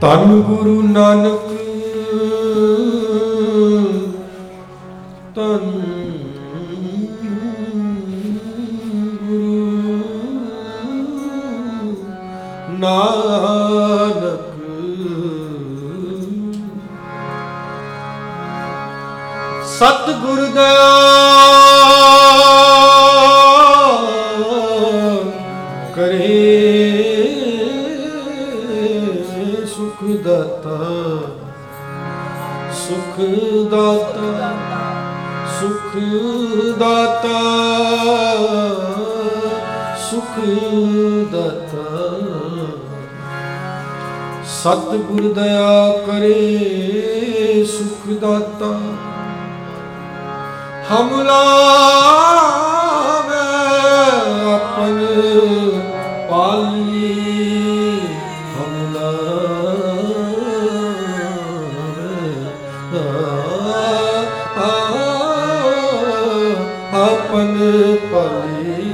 ਧੰਨ ਗੁਰੂ ਨਾਨਕ ਧੰਨ ਗੁਰੂ ਨਾਨਕ। ਸਤਿਗੁਰ ਦਇਆ ਕਰੇ ਸੁਖ ਦਾਤਾ, ਸੁਖ ਦਾਤਾ, ਸੁਖ ਦਾਤਾ, ਸੁਖ ਦਾਤਾ। ਸਤਿਗੁਰ ਦਇਆ ਕਰੇ ਸੁਖ ਦਾਤਾ, ਹਮ ਲਾਵੇ ਆਪਨ ਪਾਲੀ, ਹਮ ਲਾਵੇ ਆਪਨ ਪਾਲੀ।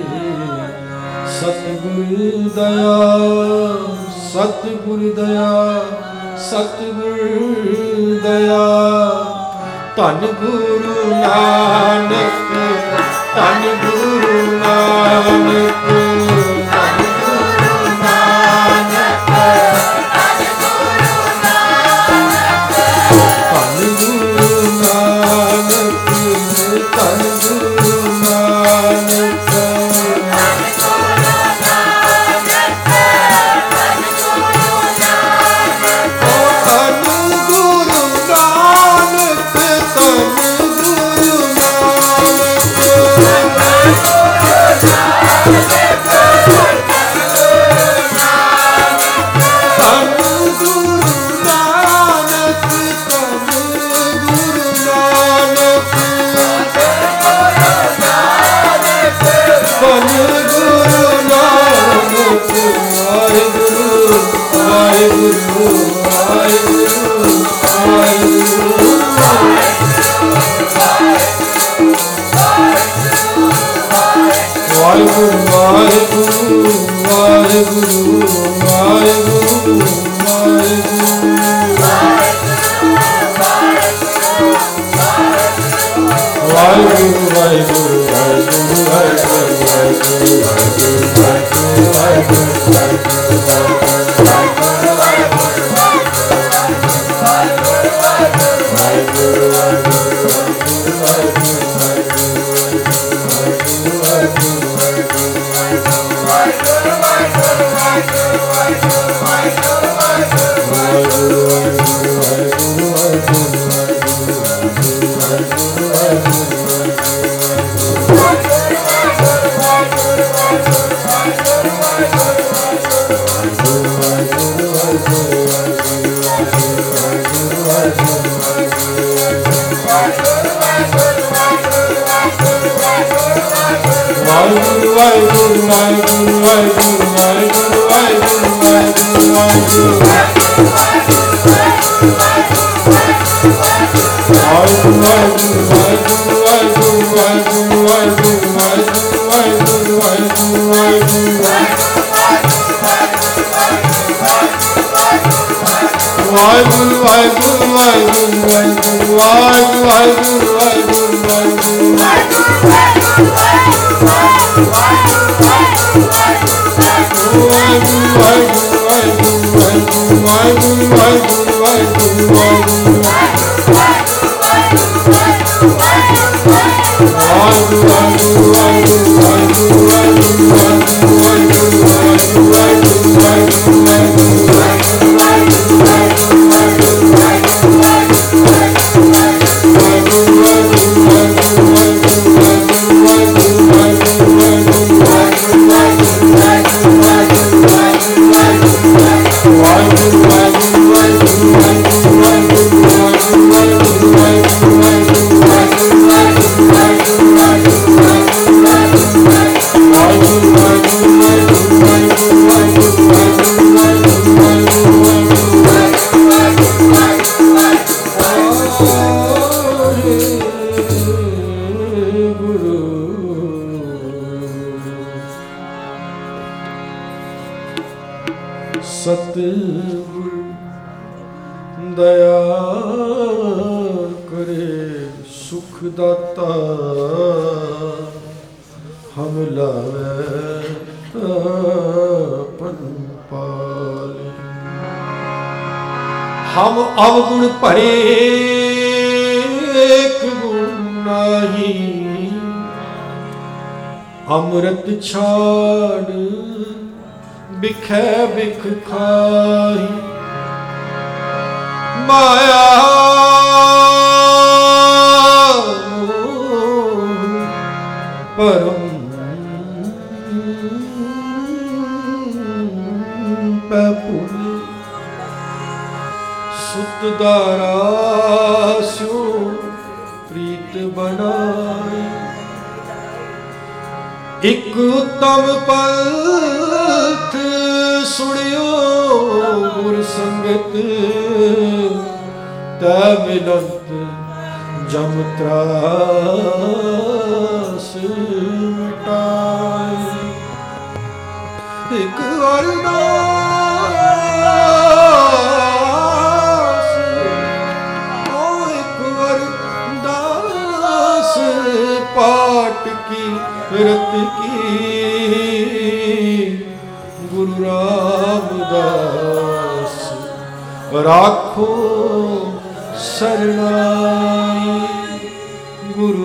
ਸਤਿਗੁਰ ਦਇਆ, ਸਤਿਗੁਰ ਦਇਆ, ਸਤਿਗੁਰ ਦਇਆ। ਧੰਨ ਗੁਰੂ ਨਾਨਕ, ਧੰਨ ਗੁਰੂ ਨਾਨਕ, ਧੰਨ ਗੁਰੂ ਨਾਨਕ, ਧੰਨ ਗੁਰੂ ਨਾਨਕ, ਧੰਨ ਗੁਰੂ ਨਾਨਕ, ਧੰਨ ਗੁਰੂ ਨਾਨਕ। ਵਾਹਿਗੁਰੂ ਵਾਹਿਗੁਰੂ ਵਾਹਿਗੁਰੂ ਵਾਹਿਗੁਰੂ ਵਾਹਿਗੁਰੂ ਵਾਹਿਗੁਰੂ ਸਤਿਗੁਰ दया करे सुख दाता हम लावे अपन पाले। हम अवगुण भरे एक गुण नाही अमृत छाड़ बिखै बिख खाही। माया परम पुण्य सुत दारास्यो प्रीत बनाई। एक उत्तम पंथ सुनियो गुर संगत तै मिलत जम त्रास मिटाई। एक अरदास एक अरदास पाठ की रत की गुरु रामदास राखो शरणाई। गुरु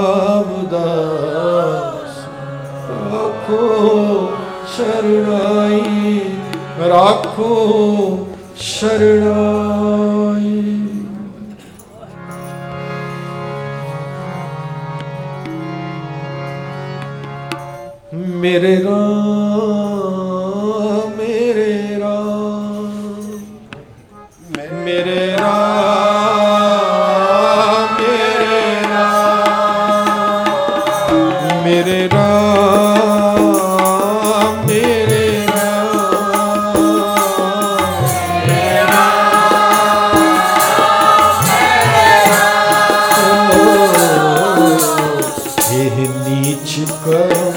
रामदास राखो शरणाई राखो शरणाई। मेरे राम मेरे राम मेरे राम मेरे राम मेरे राम मेरे राम हे नीच कर्म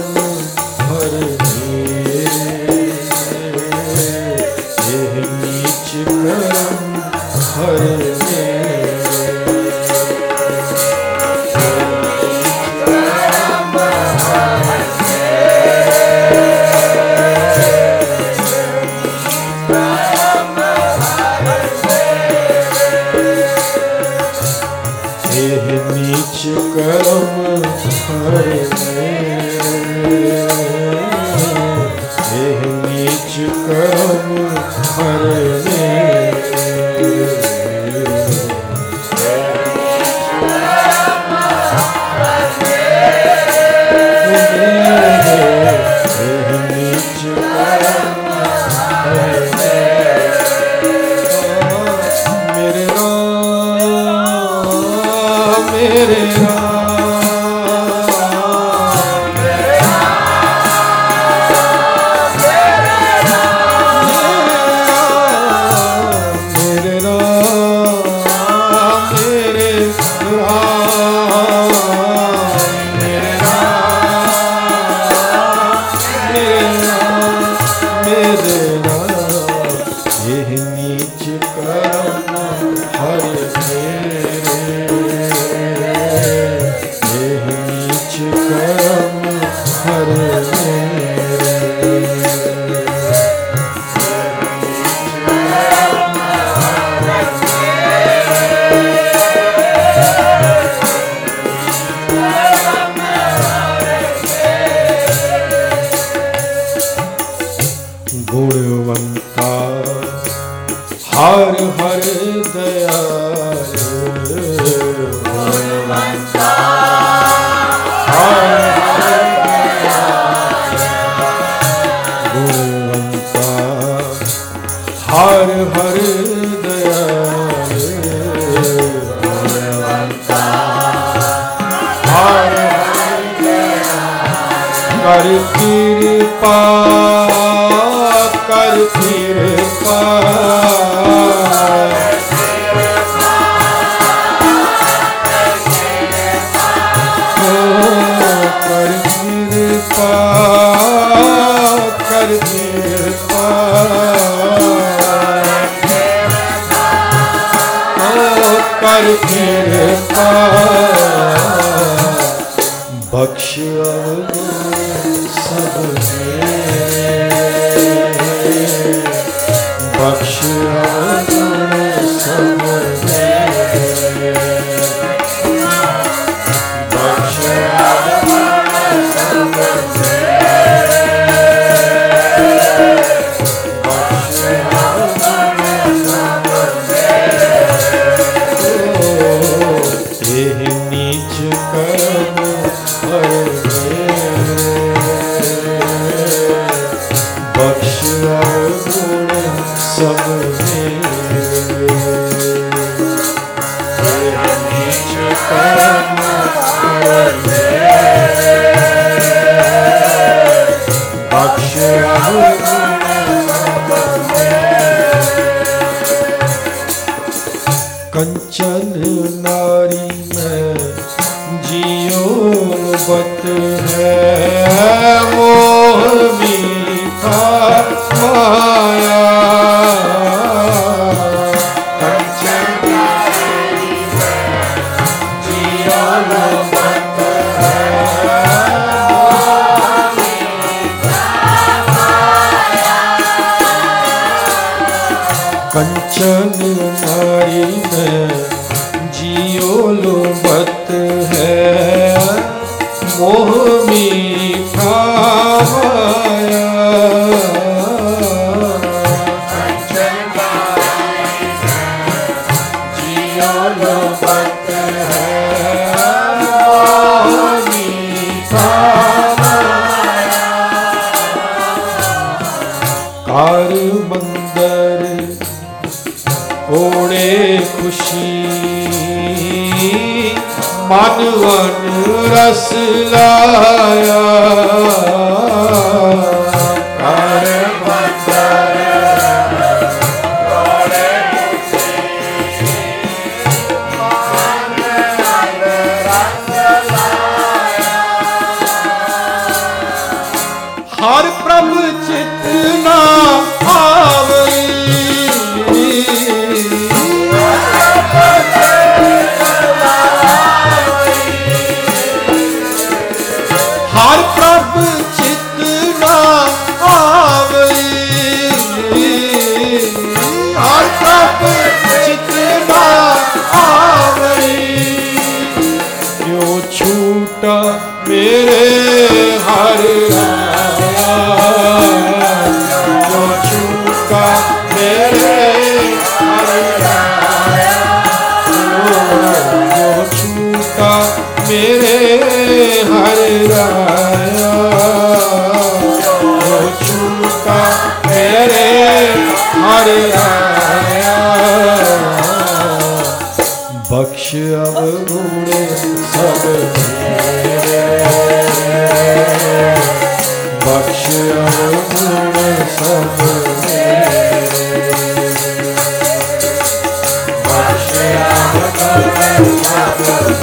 गुणवंता हर हर दयाल गुणवंता हर गुणवंता हर हर दयाल गुणवंता हर हर दयाल कर कृपा कर कृपा कर कृपा कर कृपा कर कृपा बख्श अवगुण सब बख्श अवगुण सब बख्श अवगुण सब बख्श अवगुण सब एह नीच कर्म बख्श अवगुण सब नीच कर्म बख्श अवगुण कंचन नारी में जियो बत है मोह मीठा माया कंचन नारी में जियो बत है मोह मीठा माया कंचन नारी में जियो बत है मोह मीठा माया कंचन नारी में जियो बत है मोह मीठा माया कार मंदर ओढ़े खुशी मानवन रस लाया कार मंदर ओढ़े खुशी मानवन रस लाया हर प्रभु चितना आवई हर प्रभु चितना आवई हर प्रभु चितना आवई क्यों छूटा मेरे हर क्यों छूटा मेरे हर क्यों छूटा मेरे हर राया क्यों छूटा मेरे हर राया बख्श अवगुण सब बख्श अवगुण सब बख्श अवगुण सब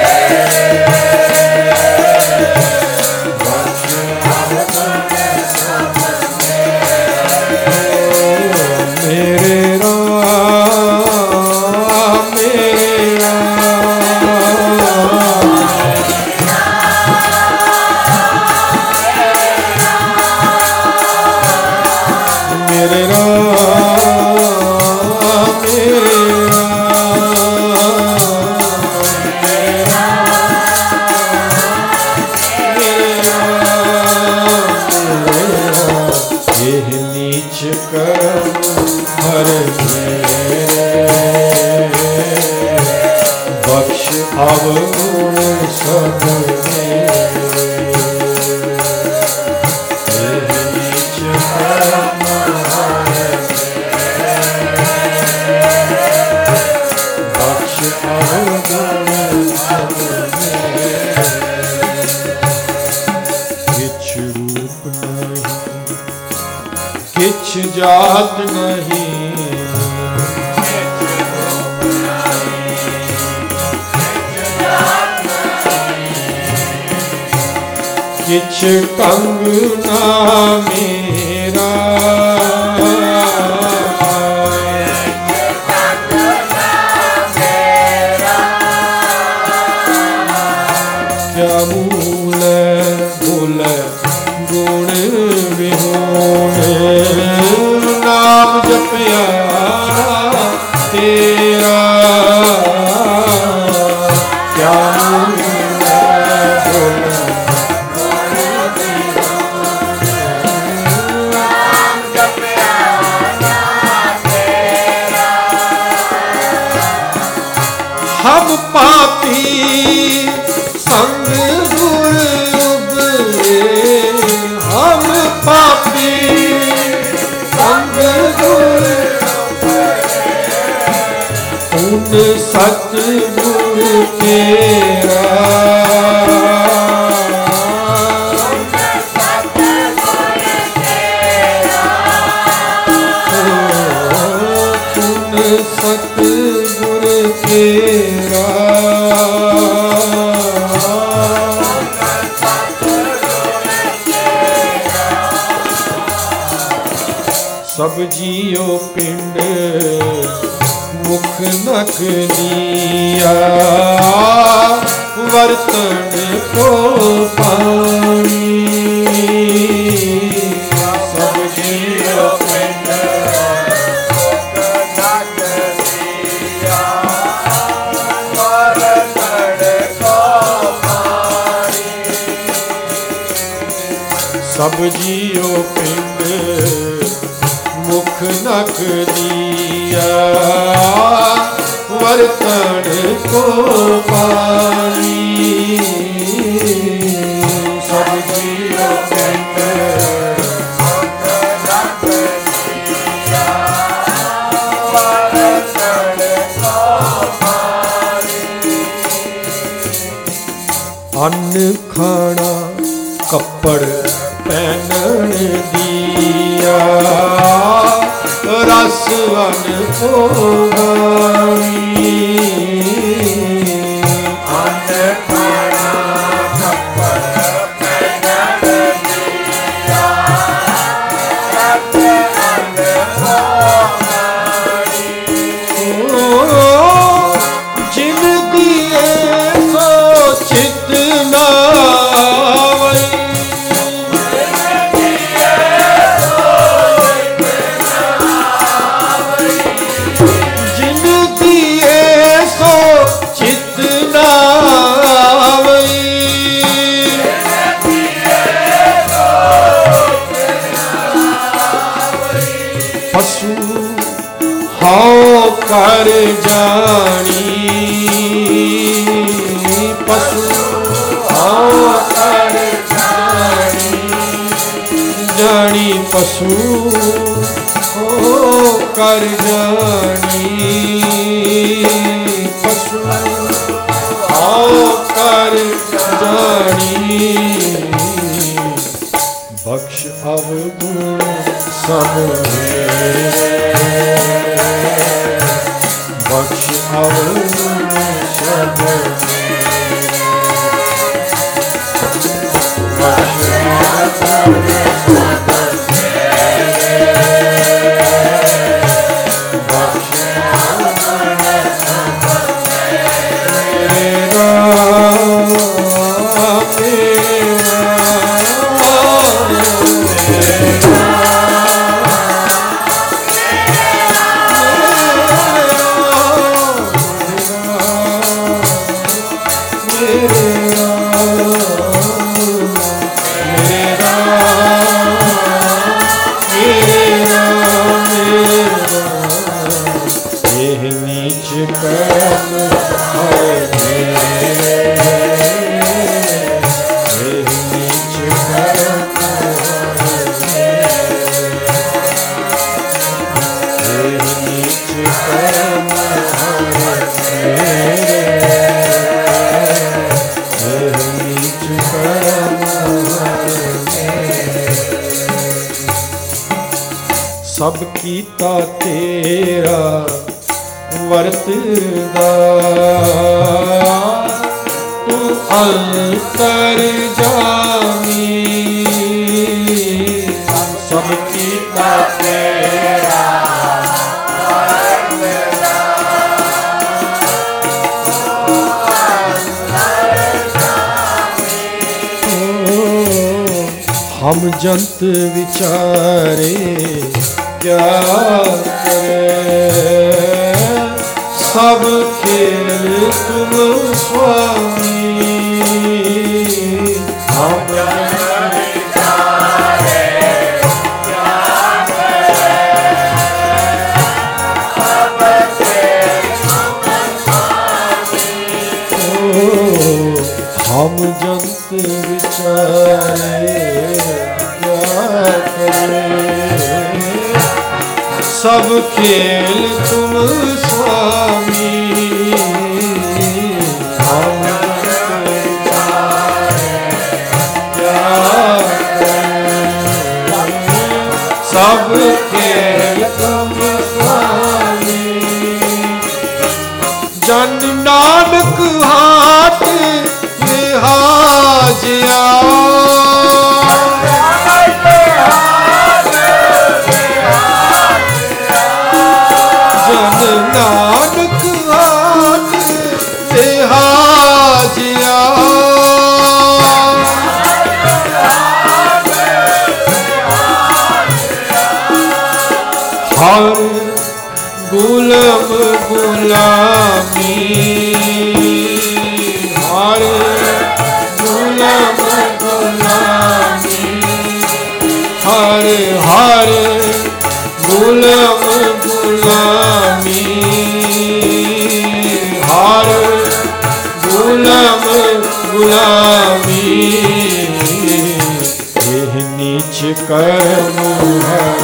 अवगुण सब नीच कर्म बख्श अवगुण सब किछ रूप नहीं किछ जात नहीं किछ कंगना मेरा ਮੂਲੇ ਬੋਲੇ ਗੁਣ ਵਿਹੋਣੇ ਨਾਮ ਜਪਿਆ ਤੇਰਾ ਕਿਆ ਮੂਲੇ ਬੋਲੇ ਨਾਮ ਜਪਿਆ ਤੇਰਾ ਹਮ ਪਾਪੀ ਸੰਗ ਗੁਰ ਉਬਰੇ ਹਮ ਪਾਪੀ ਸੰਗ ਗੁਰ ਉਨ ਸਤ ਗੁਰ ਤੇਰਾ ਸਤ ਗੁਰ ਤੇਰਾ ਸਭ ਜੀਉ ਪਿੰਡ ਮੁਖ ਨਖ ਨੀਆ ਵਰਤਨ ਕੋ ਪਾਣੀ ਸਭ ਜੀਉ ਪਿੰਡ ਸਭ ਜੀਉ ਪਿੰਡ ਮੁਖ ਨਖ ਦੀਆ ਵਰਤਨ ਕੋ ਪਾਣੀ ਸਭ ਜੀਉ ਪਿੰਡ ਮੁਖ ਨਖ ਦੀਆ ਵਰਤਨ ਕੋ ਪਾਣੀ ਅੰਨ ਖਾਣਾ ਕੱਪੜ ਪਹਿਨਣ ਦੀਆ ਰਸ ਅਨ ਭੋਗਾਣੀ ਅੰਨ ਖਾਣਾ ਕੱਪੜ ਪਹਿਨਣ ਦੀਆ ਰਸ ਅਨ ਭੋਗਾਣੀ ਜਿਨ ਦੀਏ ਸੋ ਚਿਤ ਨਾ ਪਸ਼ੂ ਹਉ ਕਰ ਜਾਣੀ ਪਸ਼ੂ ਹਉ ਕਰ ਜਾਣੀ ਪਸ਼ੂ ਹੋ ਕਰ ਜਾਣੀ ਪਸ਼ੂ ਹਉ ਕਰ ਜਾਣੀ ਬਖਸ਼ ਅਵਗੁਣ ਸਭ ਬਖਸ਼ ਅਵਗੁਣ ਸਭ ਬਖਸ਼ ਅਵਗੁਣ ਸਭ ਕੀਤਾ ਤੇਰਾ ਵਰਤਦਾ ਤੂੰ ਅੰਤਰ ਜਾਮੀ ਸਭ ਕੀਤਾ ਤੇਰਾ ਵਰਤਦਾ हम जंत विचारे क्या करे, सब खेल तुम स्वामी। हम जंत विचारे क्या करे, सब खेल तुम स्वामी। हम जंत विचारे सब खेल तुम स्वामी। हम सब खेल तुम स्वामी। जन नानक हाथ लिहाजिया, नानक हाथ लिहाजिया। हर गुलाम गुलामी, हर गुलाम गुलामी, हर हर गुलाम गुलामी, हर गुलाम गुलामी। एह नीच कर्म हर,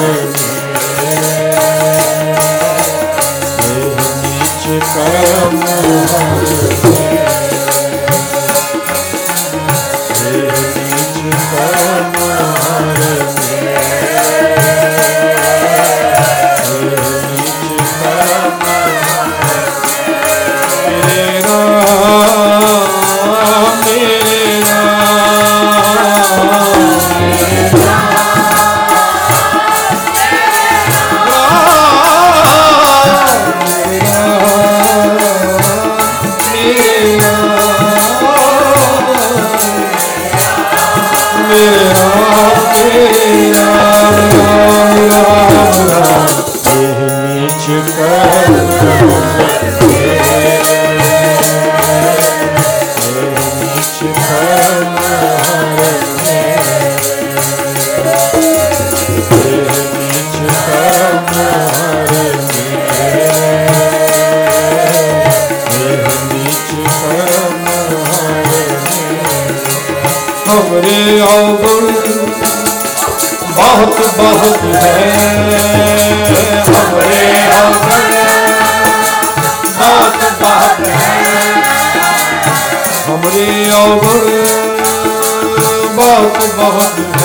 एह नीच कर्म हर, एह नीच कर्म हर, हमरे अवगुण बहुत बहुत है, हमरे अवगुण बहुत बहुत है, हमरे अवगुण बहुत बहुत है।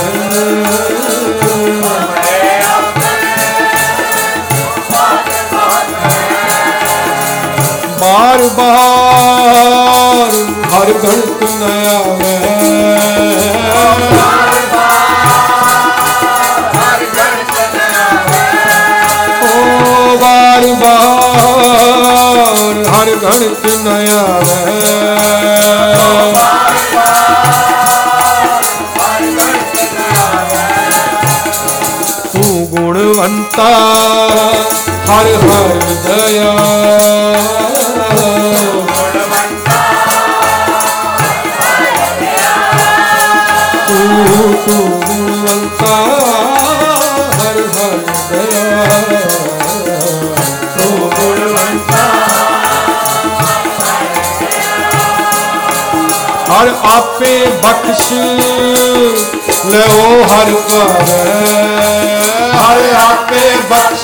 बार बार हर घंट नया है, बार बार हर घंट नया है। तू गुणवंता हर हर दया, तू गुणवंता हर हर दया, हर आपे बख्श ले ओ हर कर, हर आपे बख्श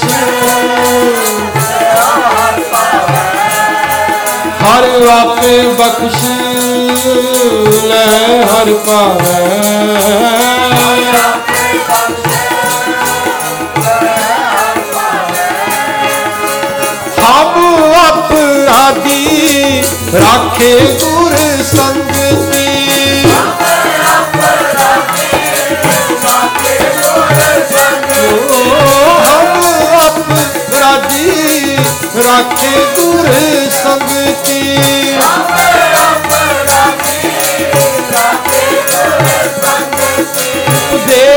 हर आपे बख्श ले हर पावे। हम अपराधी राखे गुर संगति, हम अपराधी राखे गुर संगति। दे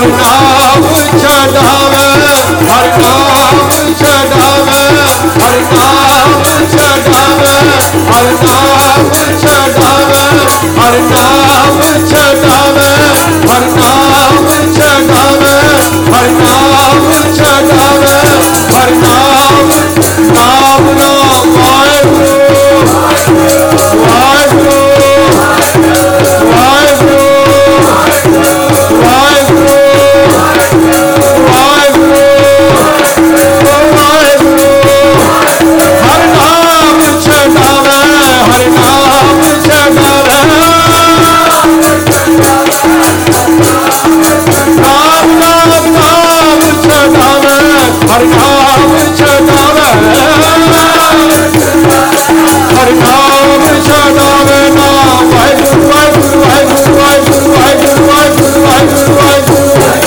ਨਾਮ ਛਡਾਵੇ, ਹਰਿ ਨਾਮ ਛਡਾਵੇ, ਹਰਿ ਨਾਮ ਛਡਾਵੇ, ਹਰਿ ਨਾਮ ਛਡਾਵੇ, ਹਰਿ ਨਾਮ ਛਡਾਵੇ, ਹਰਿ ਨਾਮ ਛਡਾਵੇ, ਹਰਿ ਨਾਮ ਛਡਾਵੇ, ਹਰਿ ਨਾਮ ਨਾਮ ਨਾਮ ਵਾਹਿਗੁਰੂ ਵਾਹਿਗੁਰੂ ਵਾਹਿਗੁਰੂ ਵਾਹਿਗੁਰੂ ਵਾਹਿਗੁਰੂ ਵਾਹਿਗੁਰੂ। ਹਰਿ ਨਾਮ ਛਡਾਵੇ, ਹਰਿ ਨਾਮ ਛਡਾਵੇ, ਨਾਮ ਨਾਮ ਨਾਮ ਛਡਾਵੇ, ਹਰਿ ਨਾਮ ਛਡਾਵੇ, ਹਰਿ ਨਾਮ ਛਡਾਵੇ, ਨਾਮ ਵਾਹਿਗੁਰੂ ਵਾਹਿਗੁਰੂ ਵਾਹਿਗੁਰੂ ਵਾਹਿਗੁਰੂ ਵਾਹਿਗੁਰੂ ਵਾਹਿਗੁਰੂ ਵਾਹਿਗੁਰੂ ਵਾਹਿਗੁਰੂ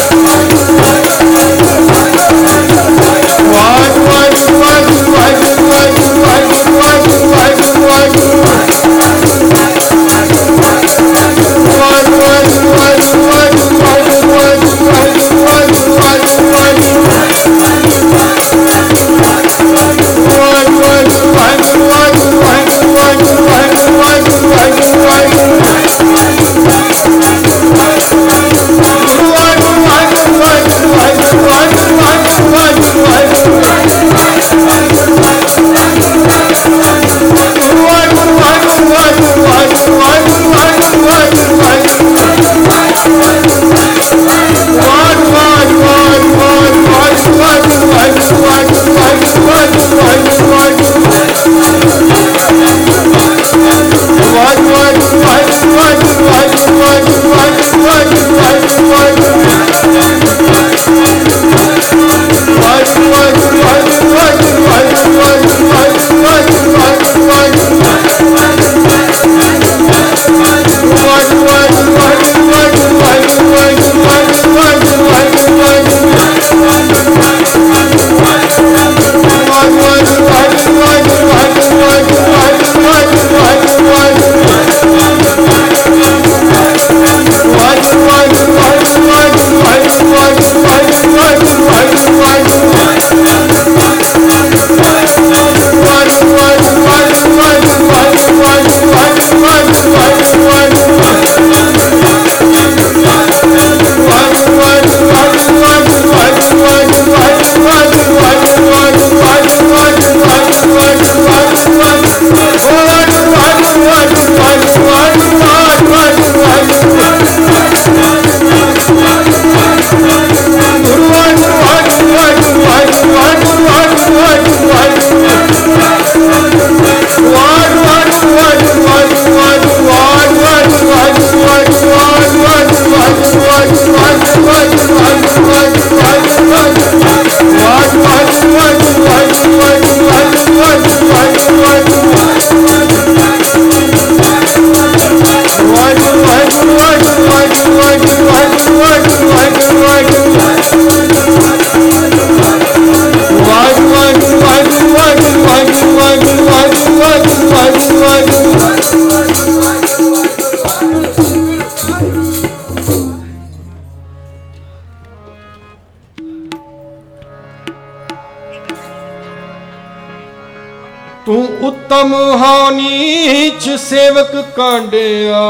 ਤੂੰ ਉੱਤਮ ਹਾਂ ਨੀਚ ਸੇਵਕ ਕਾਂਡਿਆ,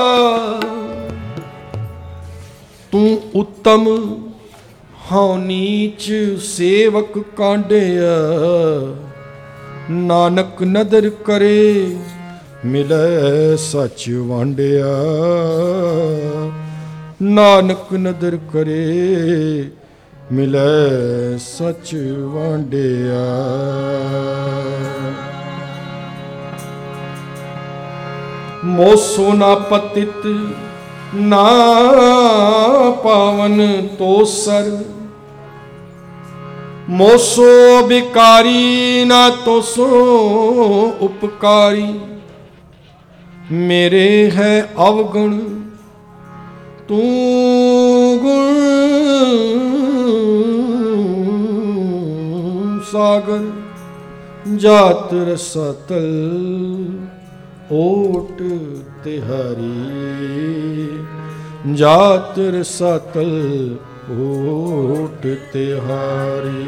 ਤੂੰ ਉੱਤਮ ਹਾਂ ਨੀਚ ਸੇਵਕ ਕਾਂਡਿਆ, ਨਾਨਕ ਨਦਰ ਕਰੇ ਮਿਲੈ ਸੱਚ ਵਾਂਡਿਆ, ਨਾਨਕ ਨਦਰ ਕਰੇ ਮਿਲੈ ਸੱਚ ਵਾਂਡਿਆ। ਮੋਸੋ ਨਾ ਪਤਿਤ ਨਾ ਪਾਵਨ ਤੋਸਰ, ਮੋਸੋ ਬਿਕਾਰੀ ਨਾ ਤੋਸੋ ਉਪਕਾਰੀ, ਮੇਰੇ ਹੈ ਅਵਗੁਣ ਤੂੰ ਗੁਣ ਸਾਗਰ, ਜਾਤ ਰਸਤਲ ਓਟ ਤਿਹਾਰੀ, ਜਾਤ ਰਸਤਲ ओट तिहारी।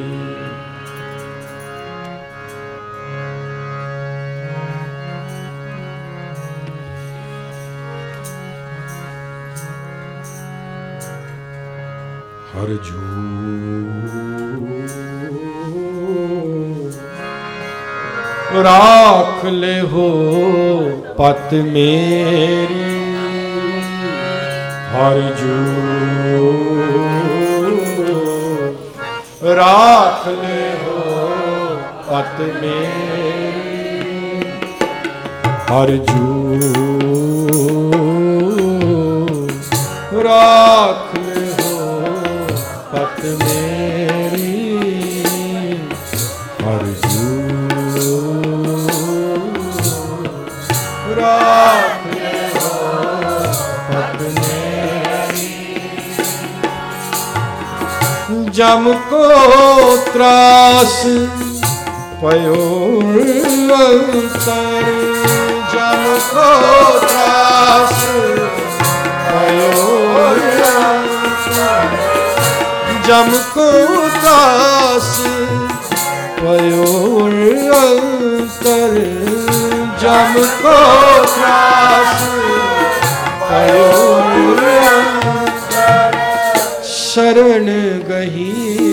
हर जू राख ले हो पत मेरी, हर जू राख ले हो पत मेरी, हर जू राख ले हो पत मेरी, हर जू राख ले हो पत मेरी। जम को त्रास पयो अंतर, जम को त्रास पयो अंतर, जम को त्रास पयो अंतर, जम को त्रास पयो अंतर। शरण गही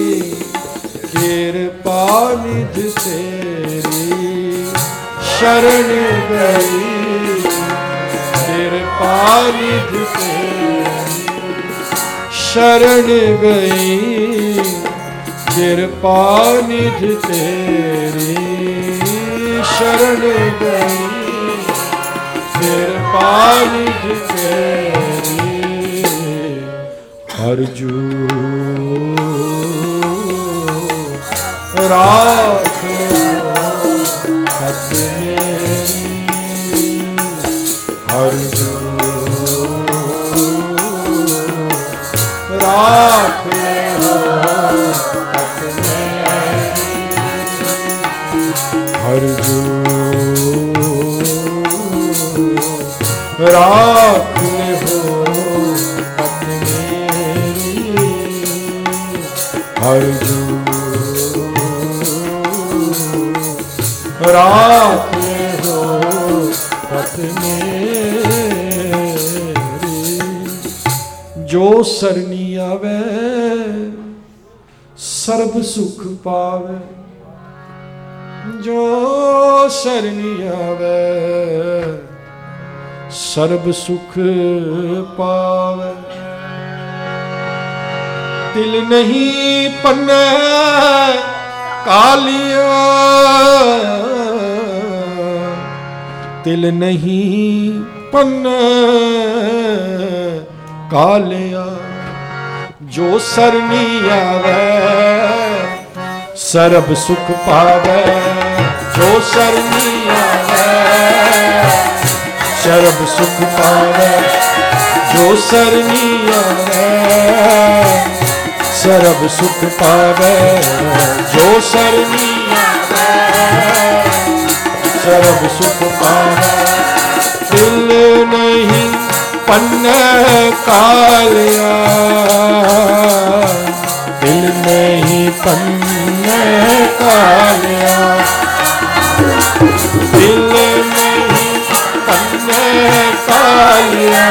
कृपा निधि तेरी, शरण गई कृपा निधि तेरी, शरण गई कृपा निधि तेरी, शरण गई कृपा निधि तेरी, हर जू राख पत मेरी, हर जू राख पत मेरी, हर जू राख हो पत मेरी, हर जू राख हो पत मेरी। जो सरनी आवे सर्ब सुख पावे, जो सरनी आवे सर्ब सुख पावे। तिल नहीं पन्ने कालिया, तिल नहीं पन्ने कालिया, जो सरनी आवे सर्ब सुख पावे, जो सरनी आवे सर्ब सुख पावे, जो सरनी आवे सर्ब सुख पावे, जो सरनी आवे सर्ब सुख पावे। दिल नहीं पन्ने कालिया, दिल नहीं पन्ने कालिया, दिल नहीं पन्ने कालिया,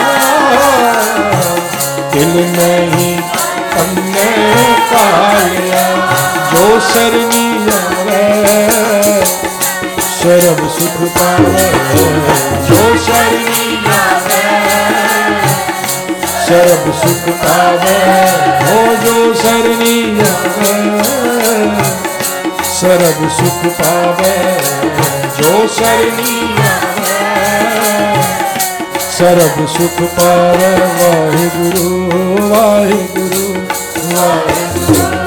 दिल नहीं पन्ने कालिया, जो सरनी आवे सर्ब सुख पावे, जो सरनी आवे सर्ब सुख पावे, हो जो सरनी आवे सर्ब सुख पावे, जो सरनी आवे सर्ब सुख पावे। वाहिगुरु वाहिगुरु वाहिगुरु।